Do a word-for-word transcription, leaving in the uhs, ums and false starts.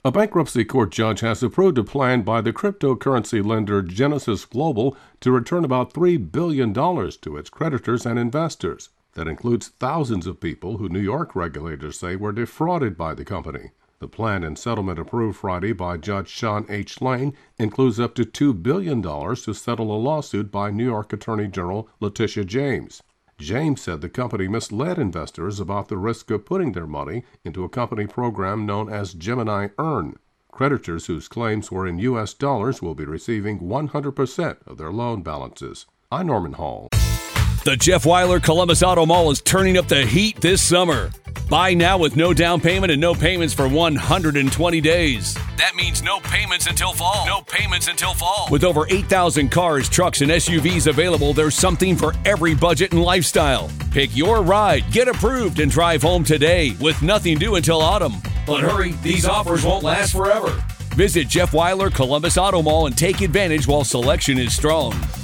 A bankruptcy court judge has approved a plan by the cryptocurrency lender Genesis Global to return about three billion dollars to its creditors and investors. That includes thousands of people who New York regulators say were defrauded by the company. The plan and settlement approved Friday by Judge Sean H. Lane includes up to two billion dollars to settle a lawsuit by New York Attorney General Letitia James. James said the company misled investors about the risk of putting their money into a company program known as Gemini Earn. Creditors whose claims were in U S dollars will be receiving one hundred percent of their loan balances. I'm Norman Hall. The Jeff Weiler Columbus Auto Mall is turning up the heat this summer. Buy now with no down payment and no payments for one hundred twenty days. That means no payments until fall. No payments until fall. With over eight thousand cars, trucks, and S U Vs available, there's something for every budget and lifestyle. Pick your ride, get approved, and drive home today with nothing due until autumn. But hurry, these offers won't last forever. Visit Jeff Weiler Columbus Auto Mall and take advantage while selection is strong.